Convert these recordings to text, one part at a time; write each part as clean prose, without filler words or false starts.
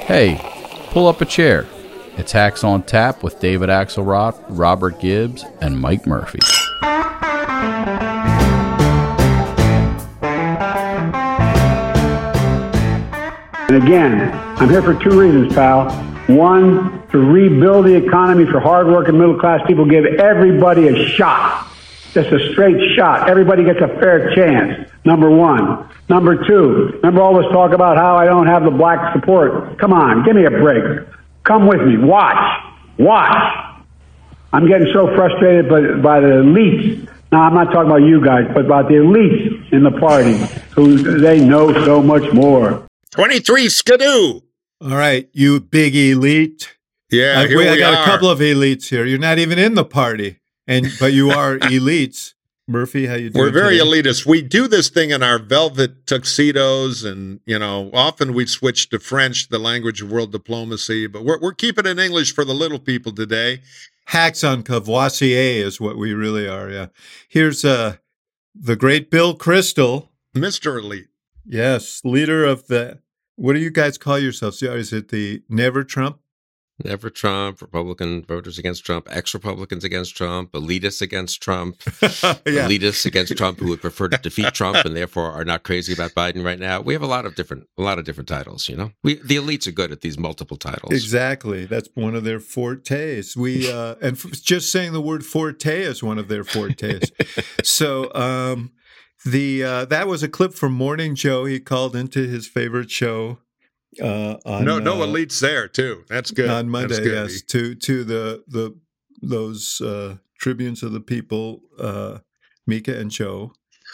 Hey, pull up a chair. It's Hacks on Tap with David Axelrod, Robert Gibbs, and Mike Murphy. And again, I'm here for two reasons, pal. One, to rebuild the economy for hardworking middle-class people, give everybody a shot. Just a straight shot. Everybody gets a fair chance. Number one. Number two, remember all this talk about how I don't have the black support? Come on, give me a break. Come with me. Watch. I'm getting so frustrated by the elites. Now, I'm not talking about you guys, but about the elites in the party who they know so much more. 23 Skidoo. All right, you big elite. Yeah, I got a couple of elites here. You're not even in the party, but you are elites. Murphy, how you doing? We're very today? elitist. We do this thing in our velvet tuxedos, and often we switch to French, the language of world diplomacy. But we're keeping it in English for the little people today. Hacks on Cavoisier is what we really are. Yeah. Here's the great Bill Kristol, Mr. Elite. Yes, leader of the. What do you guys call yourselves? Is it the Never Trump? Never Trump, Republican voters against Trump, ex-Republicans against Trump, elitists against Trump, elitists against Trump who would prefer to defeat Trump and therefore are not crazy about Biden right now. We have a lot of different titles. The elites are good at these multiple titles. Exactly, that's one of their fortes. Just saying the word forte is one of their fortes. So that was a clip from Morning Joe. He called into his favorite show. No elites there too. That's good. On Monday, good. Yes, to those tribunes of the people, Mika and Joe,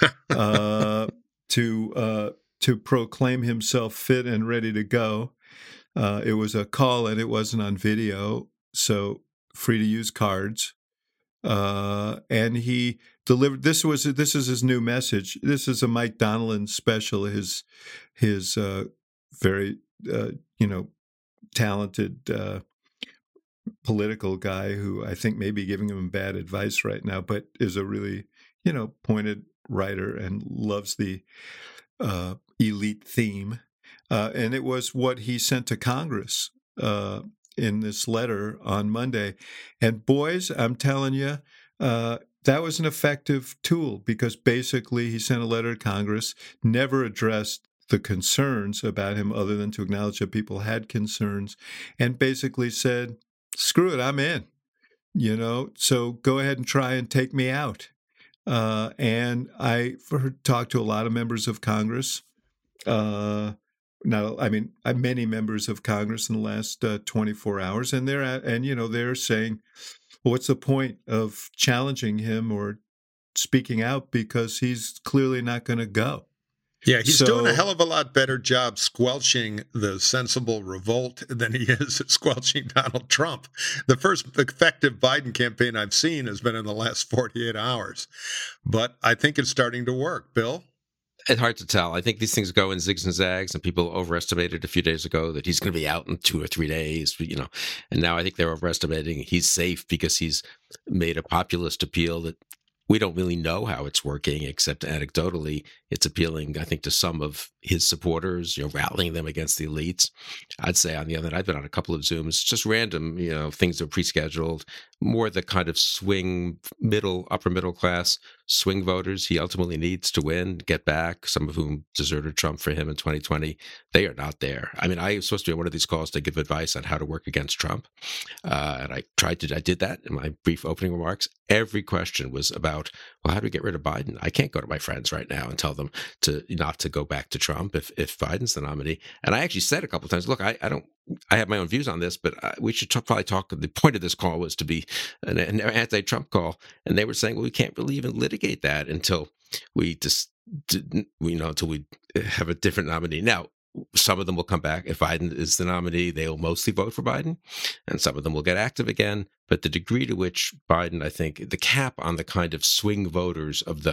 to proclaim himself fit and ready to go. It was a call and it wasn't on video, so free to use cards. And he delivered. This is his new message. This is a Mike Donilon special. His very talented political guy who I think may be giving him bad advice right now, but is a really pointed writer and loves the elite theme. And it was what he sent to Congress in this letter on Monday. And boys, I'm telling you, that was an effective tool because basically he sent a letter to Congress, never addressed the concerns about him other than to acknowledge that people had concerns, and basically said, screw it, I'm in, so go ahead and try and take me out. And I talked to a lot of members of Congress, many members of Congress in the last 24 hours, and they're saying, well, what's the point of challenging him or speaking out because he's clearly not going to go. Yeah, he's doing a hell of a lot better job squelching the sensible revolt than he is at squelching Donald Trump. The first effective Biden campaign I've seen has been in the last 48 hours. But I think it's starting to work. Bill? It's hard to tell. I think these things go in zigs and zags, and people overestimated a few days ago that he's going to be out in 2 or 3 days, and now I think they're overestimating he's safe because he's made a populist appeal that we don't really know how it's working, except anecdotally, it's appealing, I think, to some of his supporters, rallying them against the elites. I'd say on the other hand, I've been on a couple of Zooms, just random, things that are pre-scheduled, more the kind of swing upper middle class swing voters he ultimately needs to win, get back, some of whom deserted Trump for him in 2020. They are not there. I mean, I was supposed to be on one of these calls to give advice on how to work against Trump. And I did that in my brief opening remarks. Every question was about, well, how do we get rid of Biden? I can't go to my friends right now and tell them to not to go back to Trump if Biden's the nominee. And I actually said a couple of times, look, I have my own views on this, but we should probably talk. The point of this call was to be an anti-Trump call. And they were saying, well, we can't really even litigate that until we until we have a different nominee. Now, some of them will come back. If Biden is the nominee, they will mostly vote for Biden, and some of them will get active again. But the degree to which Biden, I think, the cap on the kind of swing voters of the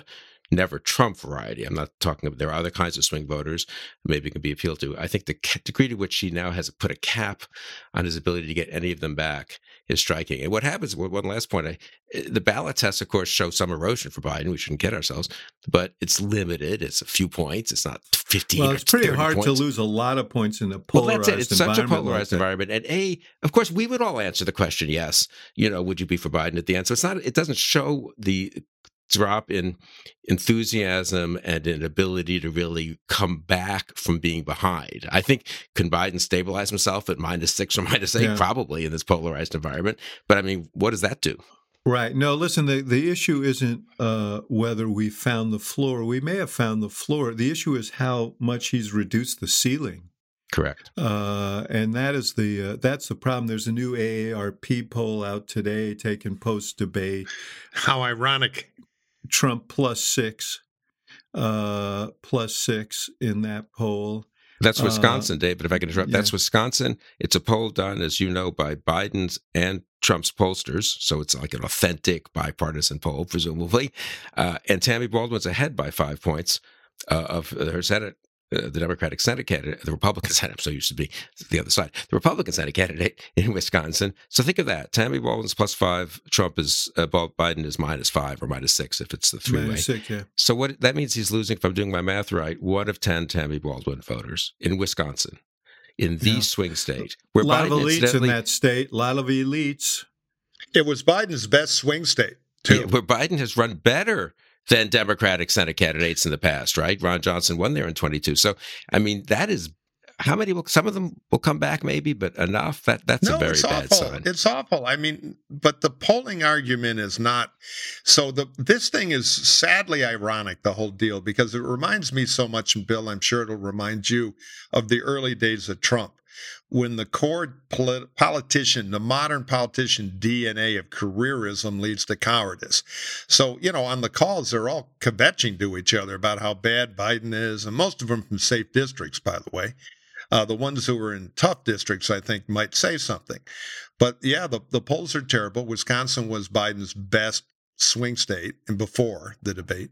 never Trump variety. I'm not talking about, there are other kinds of swing voters maybe can be appealed to. I think the degree to which he now has put a cap on his ability to get any of them back is striking. And what happens, one last point, the ballot tests, of course, show some erosion for Biden. We shouldn't kid ourselves, but it's limited. It's a few points. It's not 15 Well, it's pretty hard points. to lose a lot of points in a polarized environment. It's such a polarized environment. And of course, we would all answer the question, yes, would you be for Biden at the end? So it doesn't show the drop in enthusiasm and an ability to really come back from being behind. I think, can Biden stabilize himself at -6 or -8? Yeah. Probably in this polarized environment. But I mean, what does that do? Right. No, listen, the issue isn't whether we found the floor. We may have found the floor. The issue is how much he's reduced the ceiling. Correct. And that's the problem. There's a new AARP poll out today taken post-debate. How ironic. Trump +6 in that poll. That's Wisconsin, David, if I can interrupt. Yeah. That's Wisconsin. It's a poll done, as you know, by Biden's and Trump's pollsters. So it's like an authentic bipartisan poll, presumably. And Tammy Baldwin's ahead by 5 points of her Senate, the Democratic Senate candidate, the Republican Senate, so used to be the other side, the Republican Senate candidate in Wisconsin. So think of that. Tammy Baldwin's +5, Biden is -5 or -6 if it's the three-way. -6, yeah. So what that means, he's losing, if I'm doing my math right, 1 of 10 Tammy Baldwin voters in Wisconsin, in the swing state. Where A lot Biden, of elites in that state, a lot of elites. It was Biden's best swing state, too. where Biden has run better than Democratic Senate candidates in the past, right? Ron Johnson won there in 22. So, I mean, that is, how many some of them will come back maybe, but enough? That's a very bad sign. It's awful. I mean, but the polling argument is not, so this thing is sadly ironic, the whole deal, because it reminds me so much, and Bill, I'm sure it'll remind you, of the early days of Trump, when the core politician, the modern politician DNA of careerism leads to cowardice. So, on the calls, they're all kvetching to each other about how bad Biden is, and most of them from safe districts, by the way. The ones who are in tough districts, I think, might say something. But yeah, the polls are terrible. Wisconsin was Biden's best swing state and before the debate.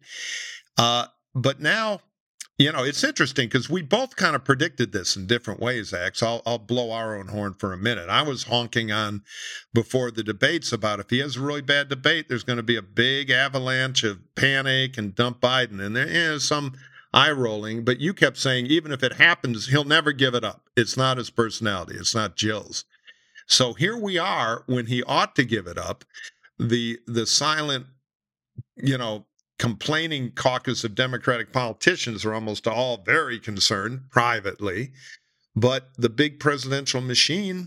But now, it's interesting because we both kind of predicted this in different ways, Ax. I'll blow our own horn for a minute. I was honking on before the debates about if he has a really bad debate, there's going to be a big avalanche of panic and dump Biden. And there is some eye rolling, but you kept saying even if it happens, he'll never give it up. It's not his personality. It's not Jill's. So here we are when he ought to give it up. The silent, complaining caucus of Democratic politicians are almost all very concerned privately, but the big presidential machine,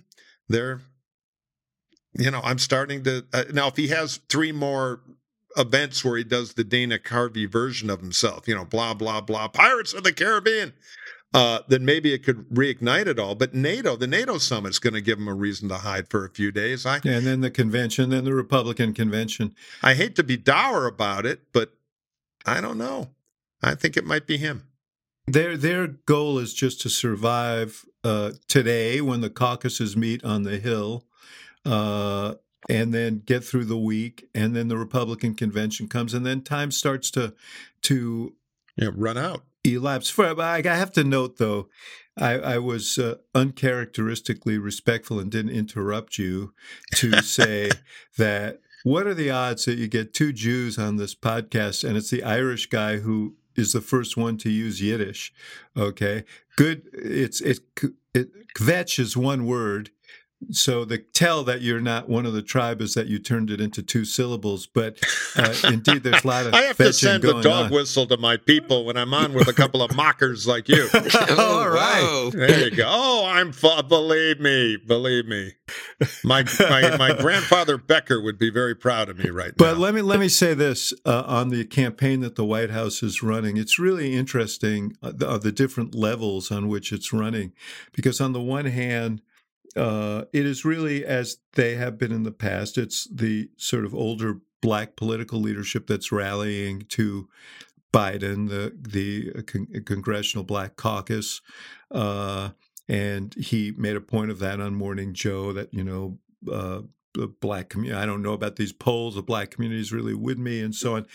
I'm starting to, now if he has 3 more events where he does the Dana Carvey version of himself, blah, blah, blah, Pirates of the Caribbean, then maybe it could reignite it all. But the NATO summit's going to give him a reason to hide for a few days. And then the convention, then the Republican convention. I hate to be dour about it, but I don't know. I think it might be him. Their goal is just to survive today when the caucuses meet on the Hill, and then get through the week, and then the Republican convention comes, and then time starts to run out. Elapse. I have to note, though, I was uncharacteristically respectful and didn't interrupt you to say that what are the odds that you get 2 Jews on this podcast, and it's the Irish guy who is the first one to use Yiddish? Okay, good. Kvetch is one word. So the tell that you're not one of the tribe is that you turned it into 2 syllables. But indeed, there's a lot of I have to send a dog on. Whistle to my people when I'm on with a couple of mockers like you. All right. Whoa. There you go. Oh, believe me. My grandfather Becker would be very proud of me right But now. let me say this on the campaign that the White House is running. It's really interesting the different levels on which it's running, because on the one hand, it is really as they have been in the past. It's the sort of older Black political leadership that's rallying to Biden, the Congressional Black Caucus, and he made a point of that on Morning Joe that the Black community. I don't know about these polls. The Black community is really with me, and so on.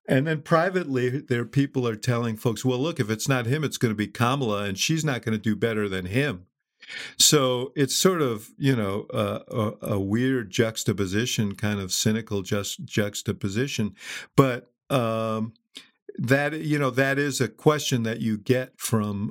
And then privately, there people are telling folks, well, look, if it's not him, it's going to be Kamala, and she's not going to do better than him. So it's sort of, a weird juxtaposition, kind of cynical juxtaposition. But that is a question that you get from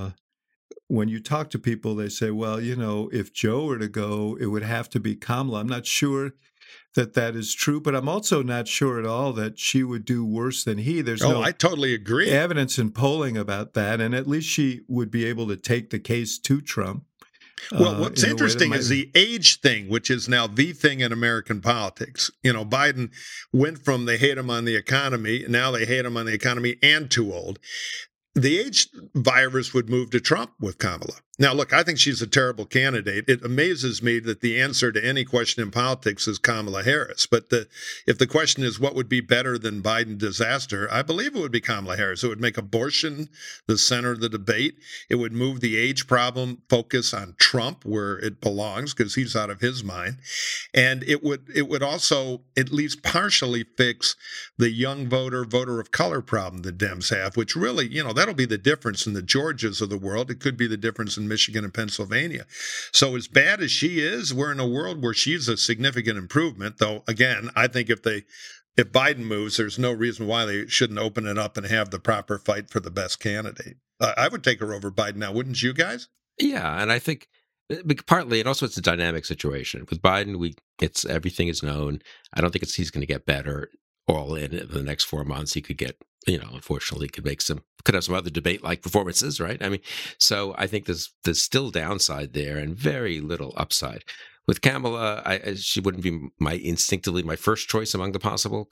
when you talk to people. They say, well, if Joe were to go, it would have to be Kamala. I'm not sure that is true, but I'm also not sure at all that she would do worse than he. There's no I totally agree. Evidence in polling about that, and at least she would be able to take the case to Trump. Well, what's interesting is the age thing, which is now the thing in American politics. Biden went from they hate him on the economy, now they hate him on the economy and too old. The age virus would move to Trump with Kamala. Now, look, I think she's a terrible candidate. It amazes me that the answer to any question in politics is Kamala Harris. But if the question is what would be better than Biden disaster, I believe it would be Kamala Harris. It would make abortion the center of the debate. It would move the age problem focus on Trump where it belongs because he's out of his mind. And it would also at least partially fix the young voter of color problem the Dems have, which really, that'll be the difference in the Georgias of the world. It could be the difference in Michigan and Pennsylvania. So as bad as she is, we're in a world where she's a significant improvement. Though, again, I think if Biden moves, there's no reason why they shouldn't open it up and have the proper fight for the best candidate. I would take her over Biden now, wouldn't you guys? Yeah, and I think partly, and also it's a dynamic situation. With Biden, it's everything is known. I don't think he's going to get better all in the next 4 months. He could get, unfortunately, could have some other debate-like performances, right? I mean, so I think there's still downside there and very little upside. With Kamala, she wouldn't be instinctively my first choice among the possible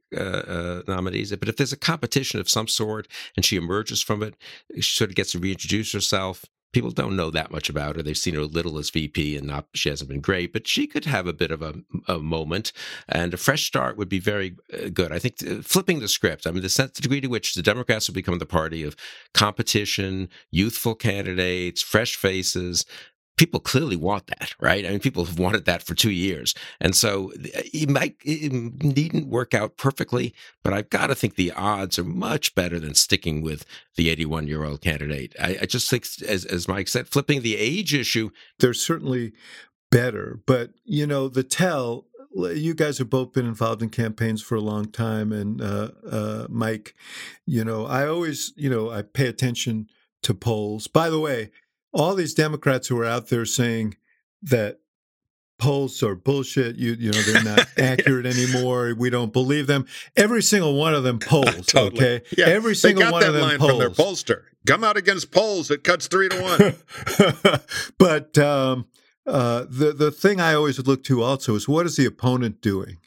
nominees. But if there's a competition of some sort and she emerges from it, she sort of gets to reintroduce herself. People don't know that much about her. They've seen her little as VP, and she hasn't been great. But she could have a bit of a moment, and a fresh start would be very good. I think flipping the script. I mean, the degree to which the Democrats will become the party of competition, youthful candidates, fresh faces. People clearly want that, right? I mean, people have wanted that for 2 years. And so it needn't work out perfectly, but I've got to think the odds are much better than sticking with the 81-year-old candidate. I just think, as Mike said, flipping the age issue. They're certainly better, but, you guys have both been involved in campaigns for a long time. And Mike, I always, I pay attention to polls. By the way, all these Democrats who are out there saying that polls are bullshit, they're not accurate anymore, we don't believe them. Every single one of them polls, totally. Okay? Yeah. Every single one of them polls. They got that line from their pollster. Come out against polls, it cuts 3-1. But the thing I always look to also is, what is the opponent doing?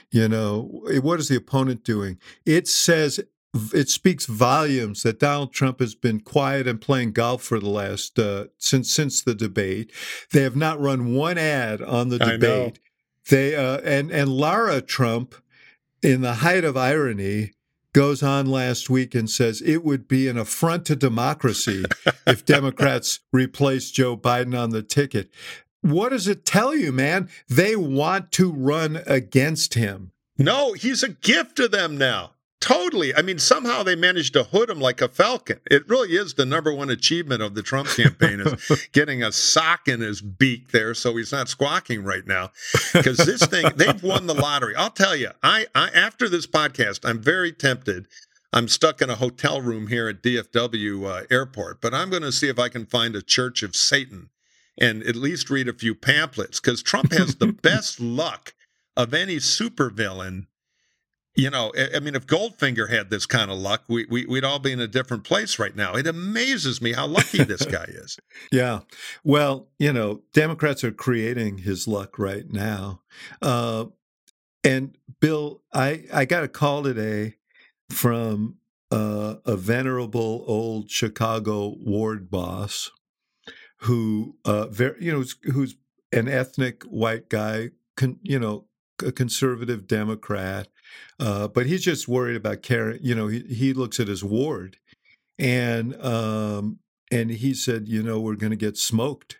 What is the opponent doing? It speaks volumes that Donald Trump has been quiet and playing golf for the last since the debate. They have not run one ad on the debate. They and Lara Trump, in the height of irony, goes on last week and says it would be an affront to democracy if Democrats replaced Joe Biden on the ticket. What does it tell you, man? They want to run against him. No, he's a gift to them now. Totally. I mean, somehow they managed to hood him like a falcon. It really is the number one achievement of the Trump campaign is getting a sock in his beak there so he's not squawking right now. Because this thing, they've won the lottery. I'll tell you, I after this podcast, I'm very tempted. I'm stuck in a hotel room here at DFW airport, but I'm going to see if I can find a Church of Satan and at least read a few pamphlets, because Trump has the best luck of any supervillain. I mean, if Goldfinger had this kind of luck, we'd all be in a different place right now. It amazes me how lucky this guy is. Yeah. Well, Democrats are creating his luck right now. And Bill, I got a call today from a venerable old Chicago ward boss who, who's an ethnic white guy, a conservative Democrat, but he's just worried about carrying. He looks at his ward, and he said, we're going to get smoked.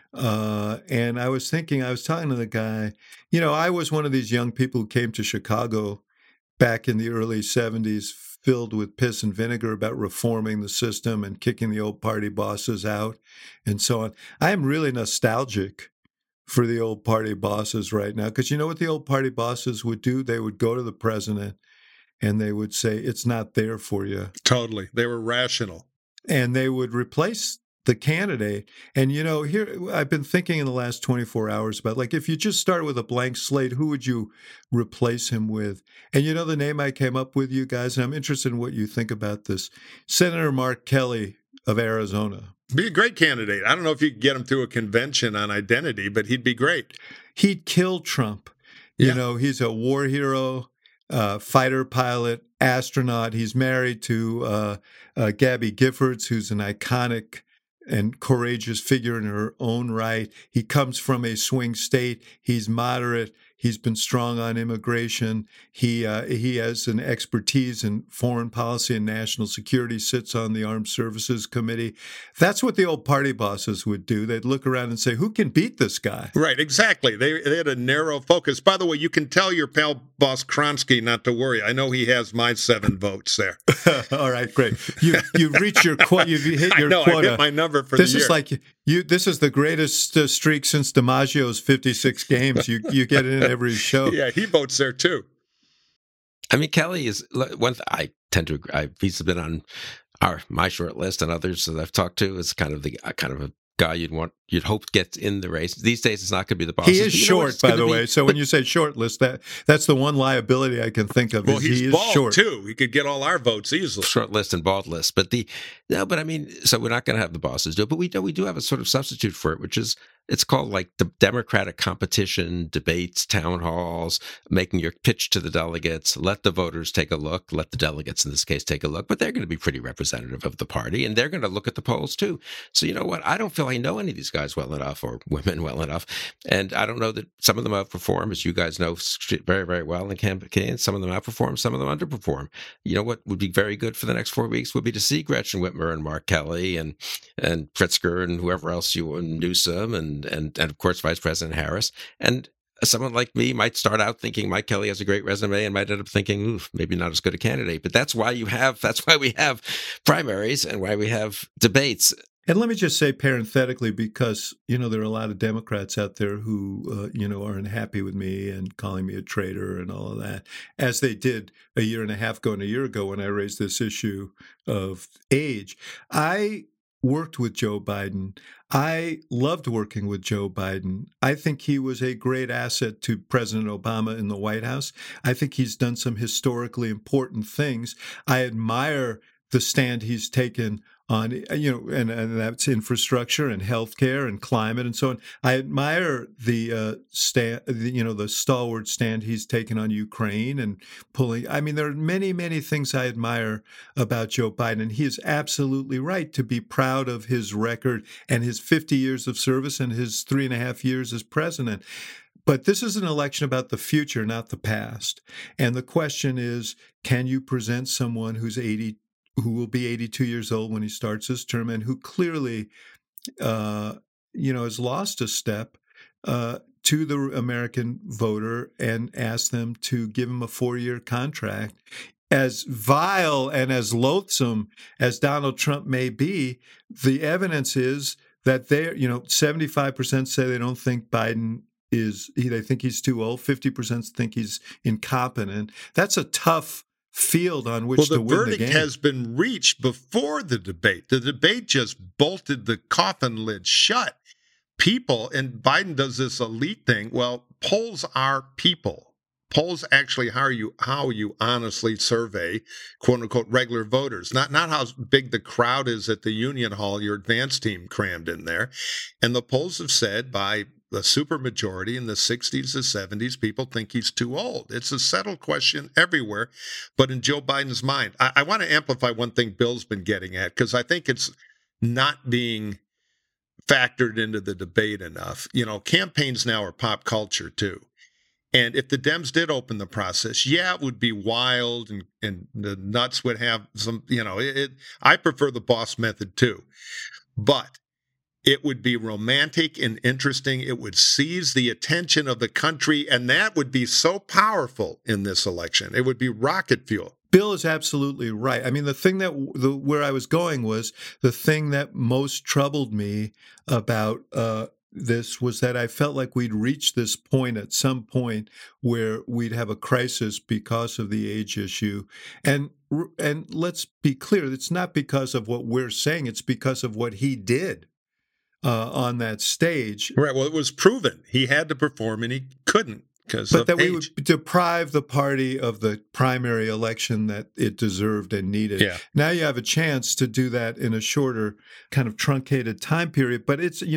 And I was talking to the guy. I was one of these young people who came to Chicago back in the early 70s filled with piss and vinegar about reforming the system and kicking the old party bosses out and so on. I am really nostalgic for the old party bosses right now, because you know what the old party bosses would do? They would go to the president and they would say, it's not there for you. Totally. They were rational. And they would replace the candidate. And, you know, here I've been thinking in the last 24 hours about, like, if you just start with a blank slate, who would you replace him with? And you know the name I came up with, you guys, and I'm interested in what you think about this. Senator Mark Kelly of Arizona. Be a great candidate. I don't know if you could get him through a convention on identity, but he'd be great. He'd kill Trump. Yeah. You know, he's a war hero, fighter pilot, astronaut. He's married to Gabby Giffords, who's an iconic and courageous figure in her own right. He comes from a swing state. He's moderate. He's been strong on immigration. He has an expertise in foreign policy and national security, sits on the Armed Services Committee. That's what the old party bosses would do. They'd look around and say, who can beat this guy? Right, exactly. They had a narrow focus. By the way, you can tell your pal boss Kronsky not to worry. I know he has my 7 votes there. All right, great. You've reached your quota. You've hit your I know, quota. I hit my number for This the year. is like this is the greatest streak since DiMaggio's 56 games. You get in every show. Yeah, he votes there too. I mean, Kelly is one. I tend to agree. He's been on my short list, and others that I've talked to. Is kind of a guy you'd hope gets in the race. These days, it's not going to be the boss. He is short, by the way. So when you say short list, that's the one liability I can think of. Well, he's he is bald short too. He could get all our votes easily. Short list and bald list, but I mean, so we're not going to have the bosses do it, but we do have a sort of substitute for it, which is it's called like the Democratic competition, debates, town halls, making your pitch to the delegates, let the voters take a look, let the delegates in this case take a look, but they're going to be pretty representative of the party, and they're going to look at the polls too. So you know what? I don't feel I know any of these guys well enough or women well enough, and I don't know that some of them outperform, as you guys know very, very well in campaigns. Some of them outperform, some of them underperform. You know what would be very good for the next 4 weeks would be to see Gretchen Whitmer and Mark Kelly and Pritzker and whoever else and Newsom and of course Vice President Harris. And someone like me might start out thinking Mike Kelly has a great resume and might end up thinking, ooh, maybe not as good a candidate. But that's why we have primaries and why we have debates. And let me just say parenthetically, because, you know, there are a lot of Democrats out there who, are unhappy with me and calling me a traitor and all of that, as they did a year and a half ago and a year ago when I raised this issue of age. I worked with Joe Biden. I loved working with Joe Biden. I think he was a great asset to President Obama in the White House. I think he's done some historically important things. I admire the stand he's taken on, and that's infrastructure and healthcare and climate and so on. I admire the the stalwart stand he's taken on Ukraine and pulling. I mean, there are many, many things I admire about Joe Biden, and he is absolutely right to be proud of his record and his 50 years of service and his 3.5 years as president. But this is an election about the future, not the past. And the question is, can you present someone who will be 82 years old when he starts his term, and who clearly, has lost a step to the American voter, and ask them to give him a 4-year contract. As vile and as loathsome as Donald Trump may be, the evidence is that 75% say they don't think Biden they think he's too old. 50% think he's incompetent. That's a tough field on which to win the game. Well, the verdict has been reached before the debate. The debate just bolted the coffin lid shut. People, and Biden does this elite thing. Well, polls are people. Polls actually how you honestly survey, quote unquote, regular voters. Not how big the crowd is at the Union Hall, your advance team crammed in there. And the polls have said by the supermajority in the 60s to 70s, people think he's too old. It's a settled question everywhere. But in Joe Biden's mind, I want to amplify one thing Bill's been getting at, because I think it's not being factored into the debate enough. Campaigns now are pop culture too. And if the Dems did open the process, it would be wild and the nuts would have some, I prefer the boss method too. But It would be romantic and interesting. It would seize the attention of the country, and that would be so powerful in this election. It would be rocket fuel. Bill is absolutely right. I mean, the thing that where I was going was the thing that most troubled me about this was that I felt like we'd reached this point at some point where we'd have a crisis because of the age issue. And let's be clear, it's not because of what we're saying, it's because of what he did on that stage. Right. Well, it was proven he had to perform and he couldn't because of that age. We would deprive the party of the primary election that it deserved and needed. Yeah. Now you have a chance to do that in a shorter kind of truncated time period. But it's,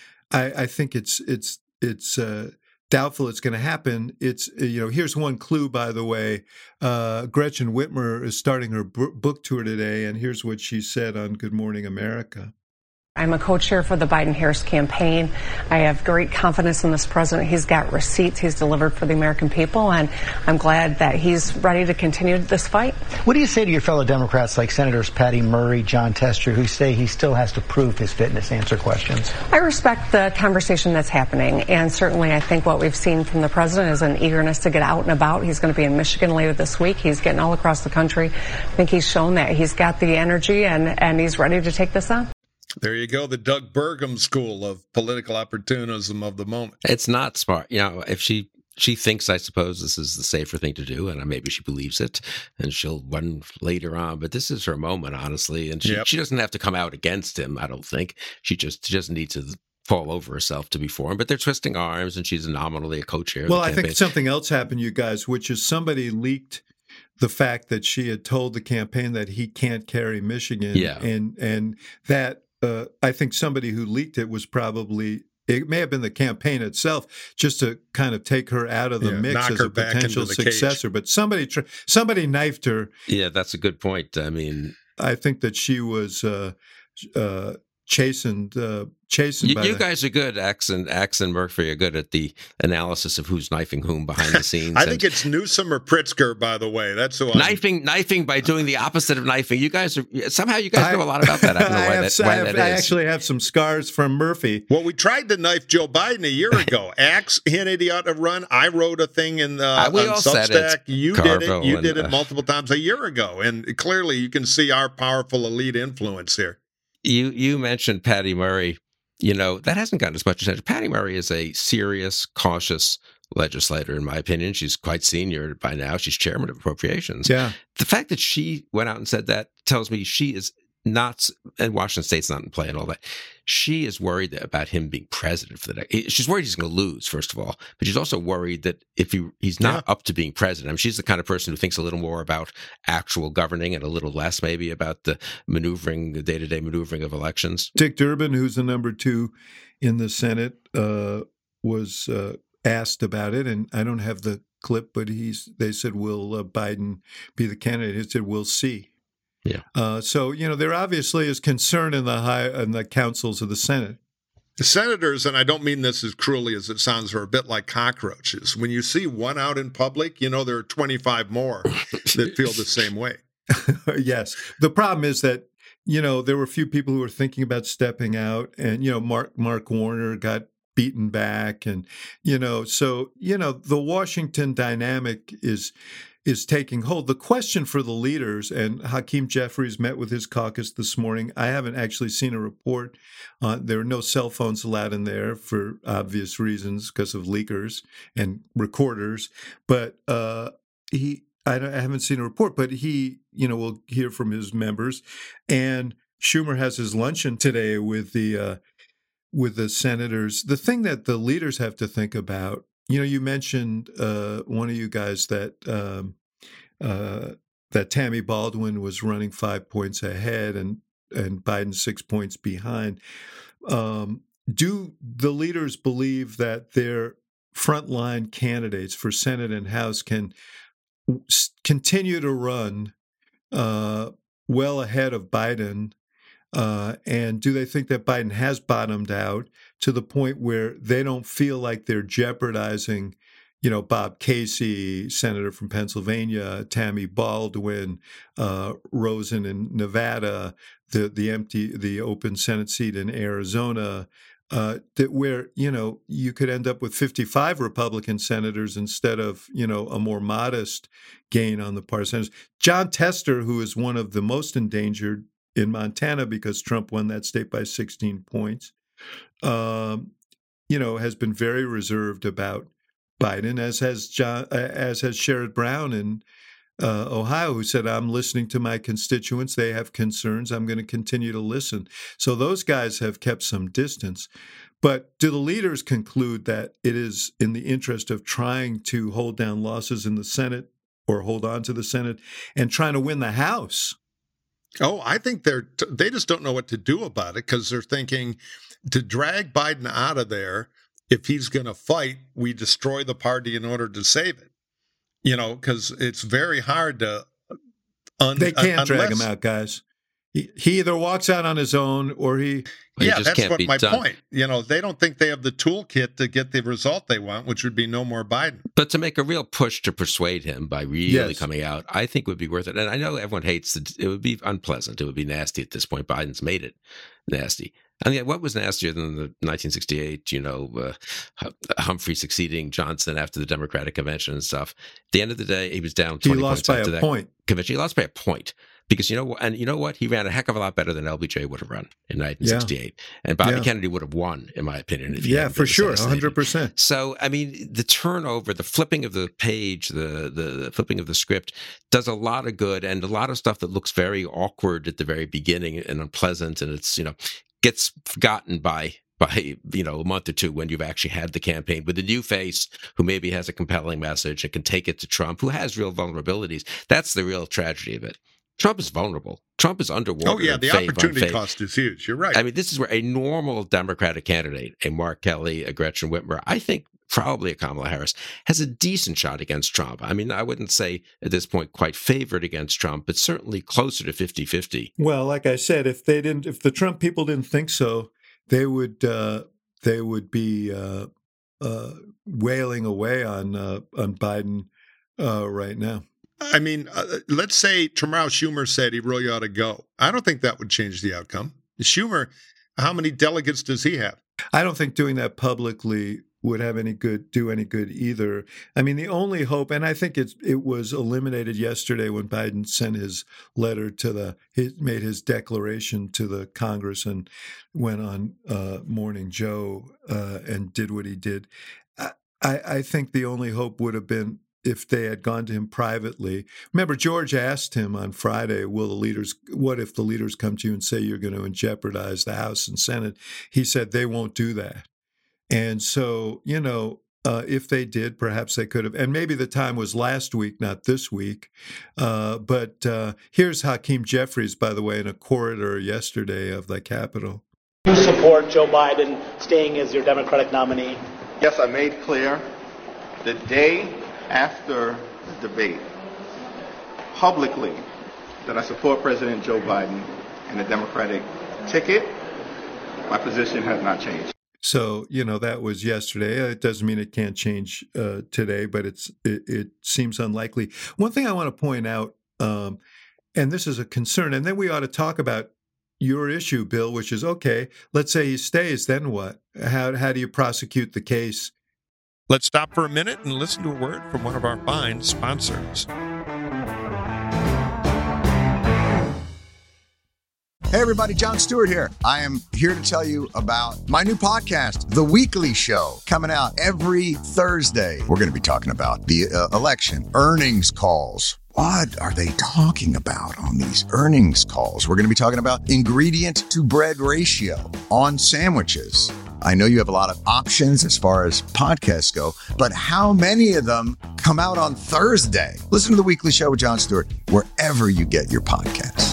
I think it's doubtful it's going to happen. It's, here's one clue, by the way. Gretchen Whitmer is starting her book tour today, and here's what she said on Good Morning America. I'm a co-chair for the Biden-Harris campaign. I have great confidence in this president. He's got receipts he's delivered for the American people, and I'm glad that he's ready to continue this fight. What do you say to your fellow Democrats like Senators Patty Murray, John Tester, who say he still has to prove his fitness to answer questions? I respect the conversation that's happening, and certainly I think what we've seen from the president is an eagerness to get out and about. He's going to be in Michigan later this week. He's getting all across the country. I think he's shown that he's got the energy and he's ready to take this on. There you go, the Doug Burgum school of political opportunism of the moment. It's not smart. If she thinks, I suppose, this is the safer thing to do, and maybe she believes it, and she'll run later on. But this is her moment, honestly, and she doesn't have to come out against him, I don't think. She just needs to fall over herself to be for him. But they're twisting arms, and she's nominally a co-chair. Well, I think something else happened, you guys, which is somebody leaked the fact that she had told the campaign that he can't carry Michigan. Yeah. And that I think somebody who leaked it was probably, it may have been the campaign itself, just to kind of take her out of the mix as a potential successor. But somebody knifed her. Yeah, that's a good point. I mean, I think that she was chastened. You guys are good. Axe and Murphy are good at the analysis of who's knifing whom behind the scenes. I think it's Newsom or Pritzker, by the way. That's who knifing by doing the opposite of knifing. You guys know a lot about that. I don't know why that is. I actually have some scars from Murphy. Well, we tried to knife Joe Biden a year ago. Axe hinted he ought to run. I wrote a thing on Substack. You did it multiple times a year ago, and clearly you can see our powerful elite influence here. You mentioned Patty Murray. That hasn't gotten as much attention. Patty Murray is a serious, cautious legislator, in my opinion. She's quite senior by now. She's chairman of Appropriations. Yeah. The fact that she went out and said that tells me she is not, and Washington State's not in play and all that. She is worried about him being president for the next. She's worried he's going to lose, first of all, but she's also worried that if he's not up to being president. I mean, she's the kind of person who thinks a little more about actual governing and a little less maybe about the day-to-day maneuvering of elections. Dick Durbin, who's the number 2 in the Senate, was asked about it, and I don't have the clip, but they said, will Biden be the candidate? He said, we'll see. Yeah. So, there obviously is concern in the councils of the Senate. The senators, and I don't mean this as cruelly as it sounds, are a bit like cockroaches. When you see one out in public, there are 25 more that feel the same way. Yes. The problem is that, there were a few people who were thinking about stepping out, and, Mark Warner got beaten back. And, the Washington dynamic is taking hold. The question for the leaders, and Hakeem Jeffries met with his caucus this morning. I haven't actually seen a report. There are no cell phones allowed in there for obvious reasons because of leakers and recorders. But I haven't seen a report, but he, will hear from his members. And Schumer has his luncheon today with the senators. The thing that the leaders have to think about, you mentioned one of you guys that Tammy Baldwin was running 5 points ahead and Biden 6 points behind. Do the leaders believe that their frontline candidates for Senate and House can continue to run well ahead of Biden? And do they think that Biden has bottomed out to the point where they don't feel like they're jeopardizing Bob Casey, senator from Pennsylvania, Tammy Baldwin, Rosen in Nevada, the open Senate seat in Arizona, where you could end up with 55 Republican senators instead of a more modest gain on the party senators. John Tester, who is one of the most endangered in Montana because Trump won that state by 16 points, has been very reserved about Biden, as has Sherrod Brown in Ohio, who said, "I'm listening to my constituents. They have concerns. I'm going to continue to listen." So those guys have kept some distance. But do the leaders conclude that it is in the interest of trying to hold down losses in the Senate or hold on to the Senate and trying to win the House? Oh, I think they just don't know what to do about it, because they're thinking to drag Biden out of there. If he's going to fight, we destroy the party in order to save it. Because it's very hard to. They can't drag him out, guys. He either walks out on his own or he. Yeah, that's what my point. They don't think they have the toolkit to get the result they want, which would be no more Biden. But to make a real push to persuade him by really coming out, I think would be worth it. And I know everyone hates it. It would be unpleasant. It would be nasty at this point. Biden's made it nasty. I mean, what was nastier than the 1968, Humphrey succeeding Johnson after the Democratic convention and stuff? At the end of the day, he was down 20 points after that convention. He lost by a point. Because you know what? He ran a heck of a lot better than LBJ would have run in 1968. And Bobby Kennedy would have won, in my opinion. For sure, 100%. So, I mean, the turnover, the flipping of the page, the flipping of the script does a lot of good, and a lot of stuff that looks very awkward at the very beginning and unpleasant, and it's, gets forgotten by a month or two when you've actually had the campaign with a new face who maybe has a compelling message and can take it to Trump, who has real vulnerabilities. That's the real tragedy of it. Trump is vulnerable. Trump is underwater. Oh, yeah, the opportunity cost is huge. You're right. I mean, this is where a normal Democratic candidate, a Mark Kelly, a Gretchen Whitmer, I think probably a Kamala Harris, has a decent shot against Trump. I mean, I wouldn't say at this point quite favored against Trump, but certainly closer to 50-50. Well, like I said, if the Trump people didn't think so, they would be wailing away on Biden right now. I mean, let's say Tomorrow Schumer said he really ought to go. I don't think that would change the outcome. Schumer, how many delegates does he have? I don't think doing that publicly would do any good either. I mean, the only hope, and I think it was eliminated yesterday when Biden sent his letter made his declaration to the Congress and went on Morning Joe and did what he did. I think the only hope would have been if they had gone to him privately. Remember, George asked him on Friday, what if the leaders come to you and say you're going to jeopardize the House and Senate? He said they won't do that. And so, if they did, perhaps they could have. And maybe the time was last week, not this week. But here's Hakeem Jeffries, by the way, in a corridor yesterday of the Capitol. Do you support Joe Biden staying as your Democratic nominee? Yes, I made clear the day after the debate publicly that I support President Joe Biden and the Democratic ticket. My position has not changed. So, that was yesterday. It doesn't mean it can't change today, but it seems unlikely. One thing I want to point out, and this is a concern, and then we ought to talk about your issue, Bill, which is, okay, let's say he stays, then what? How do you prosecute the case? Let's stop for a minute and listen to a word from one of our fine sponsors. Hey everybody, Jon Stewart here. I am here to tell you about my new podcast, The Weekly Show, coming out every Thursday. We're going to be talking about the election, earnings calls. What are they talking about on these earnings calls? We're going to be talking about ingredient to bread ratio on sandwiches. I know you have a lot of options as far as podcasts go, but how many of them come out on Thursday? Listen to The Weekly Show with Jon Stewart wherever you get your podcasts.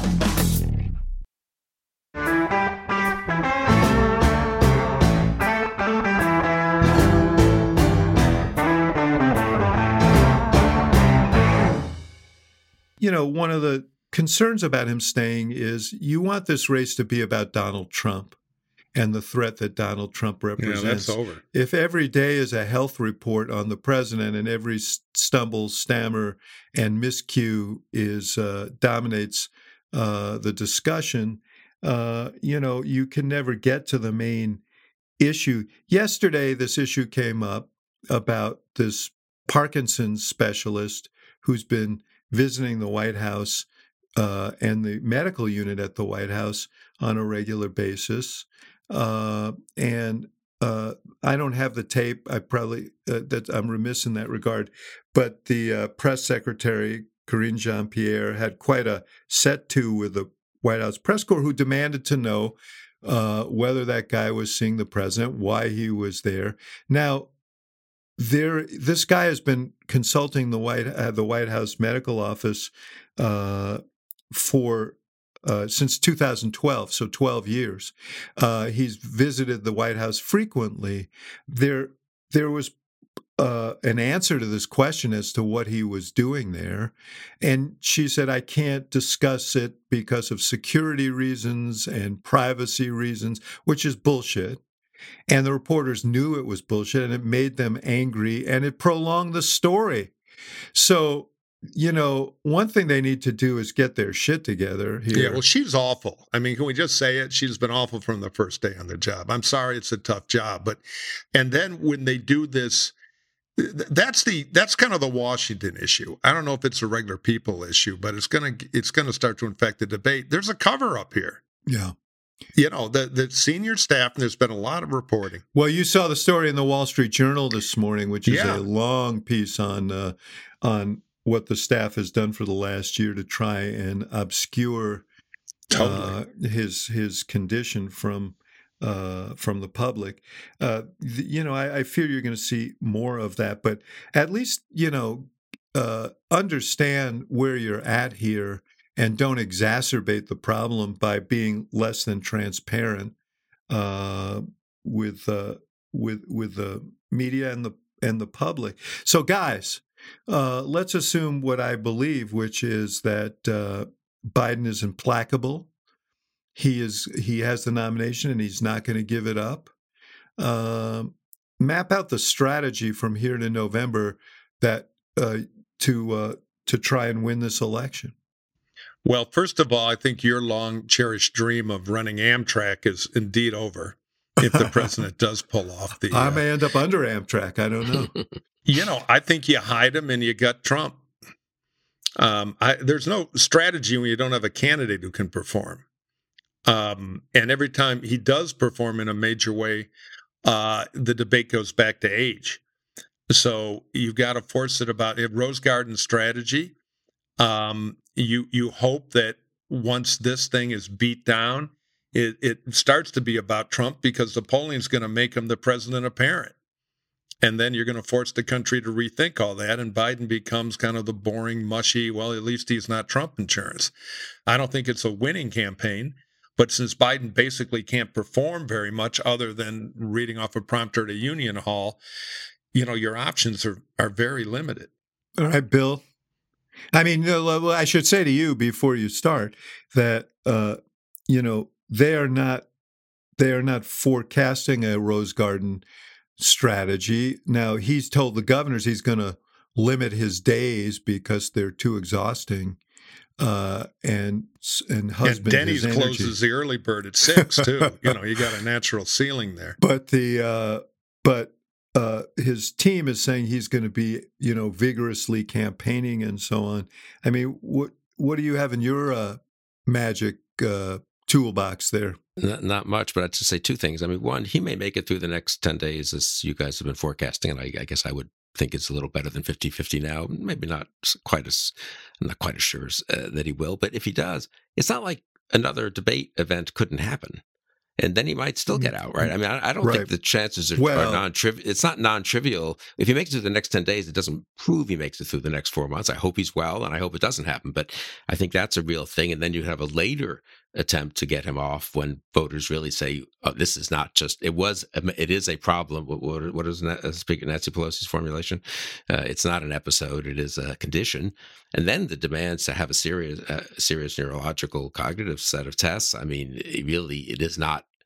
One of the concerns about him staying is you want this race to be about Donald Trump. and the threat that Donald Trump represents. Yeah, that's over. If every day is a health report on the president and every stumble, stammer, and miscue dominates the discussion, you can never get to the main issue. Yesterday, this issue came up about this Parkinson's specialist who's been visiting the White House and the medical unit at the White House on a regular basis. And I don't have the tape. I probably I'm remiss in that regard. But the press secretary, Karine Jean-Pierre, had quite a set-to with the White House press corps, who demanded to know whether that guy was seeing the president, why he was there. Now, this guy has been consulting the White House medical office for since 2012, so 12 years. He's visited the White House frequently. There was an answer to this question as to what he was doing there, and she said, "I can't discuss it because of security reasons and privacy reasons," which is bullshit. And the reporters knew it was bullshit, and it made them angry, and it prolonged the story. So, one thing they need to do is get their shit together here. Yeah, well, she's awful. I mean, can we just say it? She's been awful from the first day on the job. I'm sorry, it's a tough job, and then when they do this, that's kind of the Washington issue. I don't know if it's a regular people issue, but it's gonna start to infect the debate. There's a cover up here. Yeah. The senior staff, and there's been a lot of reporting. Well, you saw the story in the Wall Street Journal this morning, which is a long piece on what the staff has done for the last year to try and obscure his condition from the public. I fear you're going to see more of that, but at least understand where you're at here. And don't exacerbate the problem by being less than transparent with the media and the public. So, guys, let's assume what I believe, which is that Biden is implacable. He has the nomination, and he's not going to give it up. Map out the strategy from here to November that to try and win this election. Well, first of all, I think your long cherished dream of running Amtrak is indeed over if the president does pull off the... I may end up under Amtrak. I don't know. I think you hide him and you got Trump. There's no strategy when you don't have a candidate who can perform. And every time he does perform in a major way, the debate goes back to age. So you've got to force it about Rose Garden strategy. You hope that once this thing is beat down, it starts to be about Trump, because the polling is going to make him the president apparent. And then you're going to force the country to rethink all that, and Biden becomes kind of the boring, mushy, well, at least he's not Trump insurance. I don't think it's a winning campaign, but since Biden basically can't perform very much other than reading off a prompter at a union hall, your options are very limited. All right, Bill. I mean, I should say to you before you start that they are not forecasting a Rose Garden strategy. Now, he's told the governors he's going to limit his days because they're too exhausting. And husband, and Denny's closes the early bird at 6 too. You got a natural ceiling there. But his team is saying he's going to be, vigorously campaigning and so on. I mean, what do you have in your magic toolbox there? Not much, but I'd just say two things. I mean, one, he may make it through the next 10 days, as you guys have been forecasting, and I guess I would think it's a little better than 50-50 now. Maybe I'm not quite as sure that he will, but if he does, it's not like another debate event couldn't happen. And then he might still get out, right? I mean, I don't think the chances are non-trivial. It's not non-trivial. If he makes it through the next 10 days, it doesn't prove he makes it through the next 4 months. I hope he's well, and I hope it doesn't happen. But I think that's a real thing. And then you have a later attempt to get him off when voters really say, oh, this is not just, it is a problem. What is Speaker Nancy Pelosi's formulation? It's not an episode. It is a condition. And then the demands to have a serious neurological cognitive set of tests. I mean, it is not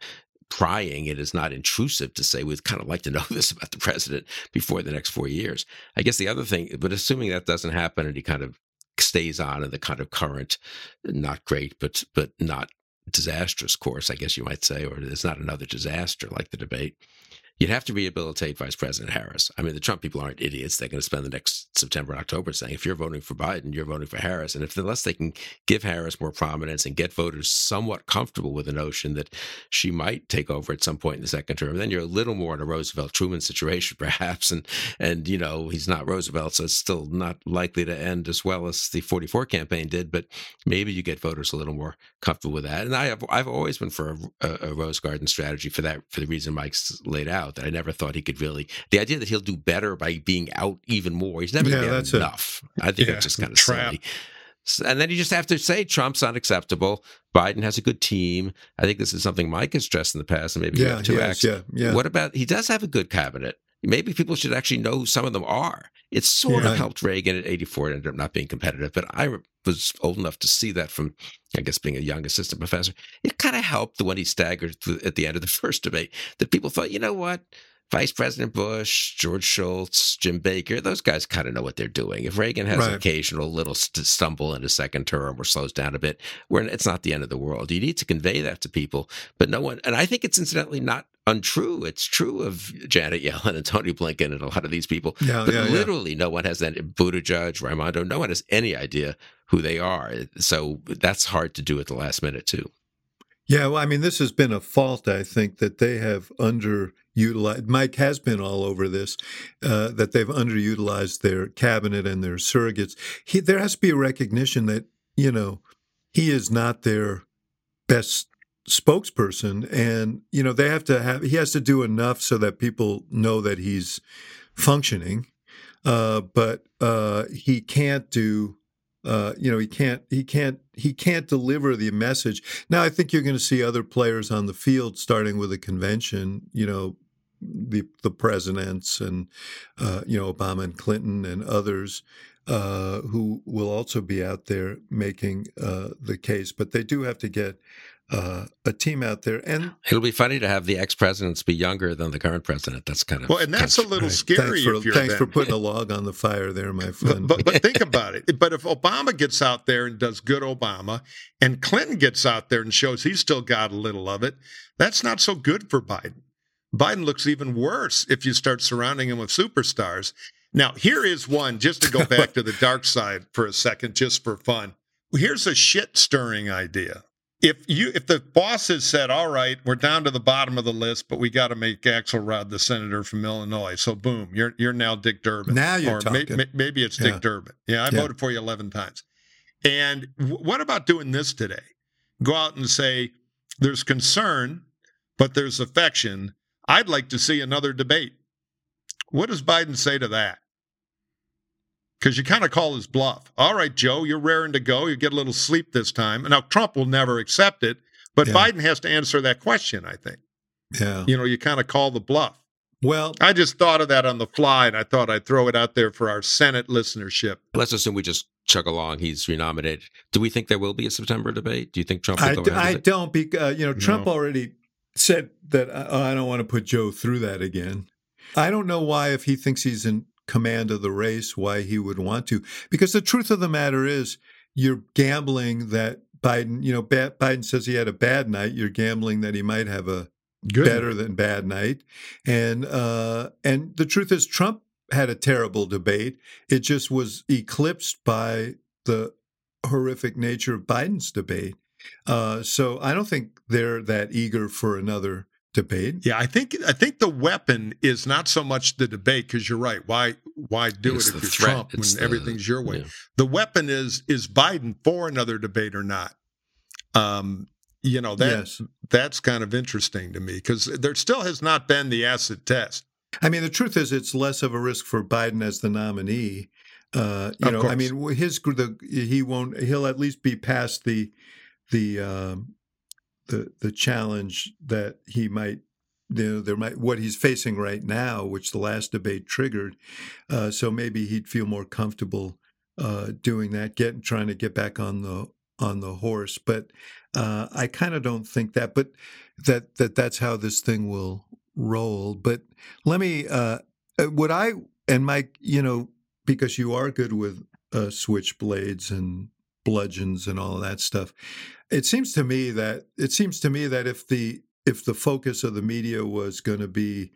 prying. It is not intrusive to say we'd kind of like to know this about the president before the next 4 years. I guess the other thing, but assuming that doesn't happen and he kind of stays on in the kind of current, not great, but not disastrous course, I guess you might say, or it's not another disaster like the debate, you'd have to rehabilitate Vice President Harris. I mean, the Trump people aren't idiots. They're going to spend the next September and October saying, if you're voting for Biden, you're voting for Harris. And unless they can give Harris more prominence and get voters somewhat comfortable with the notion that she might take over at some point in the second term, then you're a little more in a Roosevelt-Truman situation, perhaps. And he's not Roosevelt, so it's still not likely to end as well as the 44 campaign did. But maybe you get voters a little more comfortable with that. And I've always been for a Rose Garden strategy for the reason Mike's laid out. That I never thought he could really. The idea that he'll do better by being out even more, he's never going to get enough. I think it's just kind of silly. And then you just have to say Trump's unacceptable. Biden has a good team. I think this is something Mike has stressed in the past, and maybe you have to act. What about, he does have a good cabinet. Maybe people should actually know some of them are. It sort of helped Reagan at 84. It ended up not being competitive, but I was old enough to see that from, I guess, being a young assistant professor. It kind of helped when he staggered at the end of the first debate that people thought, you know what? Vice President Bush, George Shultz, Jim Baker, those guys kind of know what they're doing. If Reagan has an occasional little stumble in his second term or slows down a bit, it's not the end of the world. You need to convey that to people, but no one, and I think it's incidentally not untrue. It's true of Janet Yellen and Tony Blinken and a lot of these people. Literally no one has that. Buttigieg, Raimondo, no one has any idea who they are. So that's hard to do at the last minute too. Yeah, well, I mean, this has been a fault, I think, that they have underutilized. Mike has been all over this, that they've underutilized their cabinet and their surrogates. There has to be a recognition that, he is not their best spokesperson. And, he has to do enough so that people know that he's functioning. But he can't do. He can't deliver the message. Now, I think you're going to see other players on the field, starting with a convention, the presidents and, Obama and Clinton and others who will also be out there making the case. But they do have to get a team out there. And it'll be funny to have the ex-presidents be younger than the current president. That's kind of and that's a little scary. Thanks for putting a log on the fire there, my friend. But think about it. But if Obama gets out there and does good Obama, and Clinton gets out there and shows he's still got a little of it, that's not so good for Biden. Biden looks even worse if you start surrounding him with superstars. Now, here is one, just to go back to the dark side for a second, just for fun. Here's a shit-stirring idea. If the bosses said, all right, we're down to the bottom of the list, but we got to make Axelrod the senator from Illinois. So boom, you're now Dick Durbin. Now you're talking. Maybe it's Dick Durbin. Yeah, I voted for you 11 times. And what about doing this today? Go out and say, there's concern, but there's affection. I'd like to see another debate. What does Biden say to that? Because you kind of call his bluff. All right, Joe, you're raring to go. You get a little sleep this time. And now Trump will never accept it, but Biden has to answer that question, I think. Yeah. You kind of call the bluff. Well, I just thought of that on the fly, and I thought I'd throw it out there for our Senate listenership. Let's assume we just chug along. He's renominated. Do we think there will be a September debate? Do you think Trump will go ahead? I don't, because Trump already said that I don't want to put Joe through that again. I don't know why, if he thinks he's in command of the race, why he would want to. Because the truth of the matter is, you're gambling that Biden, Biden says he had a bad night. You're gambling that he might have a better than bad night. And the truth is, Trump had a terrible debate. It just was eclipsed by the horrific nature of Biden's debate. So I don't think they're that eager for another debate. Yeah, I think the weapon is not so much the debate, because you're right. Why do it if you're Trump when everything's your way? Yeah. The weapon is Biden for another debate or not? That's kind of interesting to me, because there still has not been the acid test. I mean, the truth is, it's less of a risk for Biden as the nominee. I mean, he'll at least be past the challenge that he might, what he's facing right now, which the last debate triggered. So maybe he'd feel more comfortable doing that, trying to get back on on the horse, but I kind of don't think that. But that's how this thing will roll. But let me what I and Mike, because you are good with switchblades and bludgeons and all of that stuff. It seems to me that if the focus of the media was going to be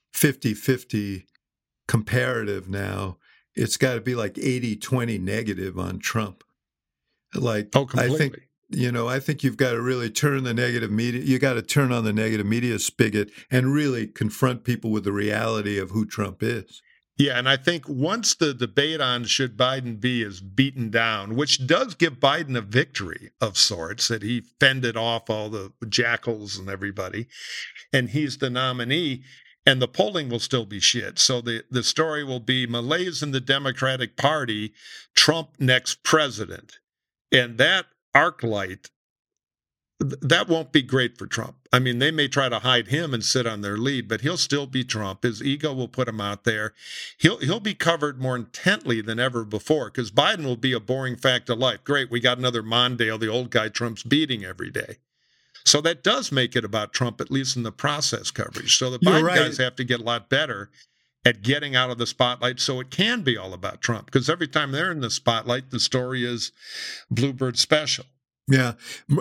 50-50 comparative now, it's got to be like 80-20 negative on Trump. Like, completely. I think you've got to really turn the negative media. You got to turn on the negative media spigot and really confront people with the reality of who Trump is. Yeah, and I think once the debate on should Biden be is beaten down, which does give Biden a victory of sorts, that he fended off all the jackals and everybody, and he's the nominee, and the polling will still be shit. So the story will be malaise in the Democratic Party, Trump next president. And that arc light, that won't be great for Trump. I mean, they may try to hide him and sit on their lead, but he'll still be Trump. His ego will put him out there. He'll be covered more intently than ever before, because Biden will be a boring fact of life. Great, we got another Mondale, the old guy Trump's beating every day. So that does make it about Trump, at least in the process coverage. So the Biden guys have to get a lot better at getting out of the spotlight so it can be all about Trump, because every time they're in the spotlight, the story is Bluebird special. Yeah.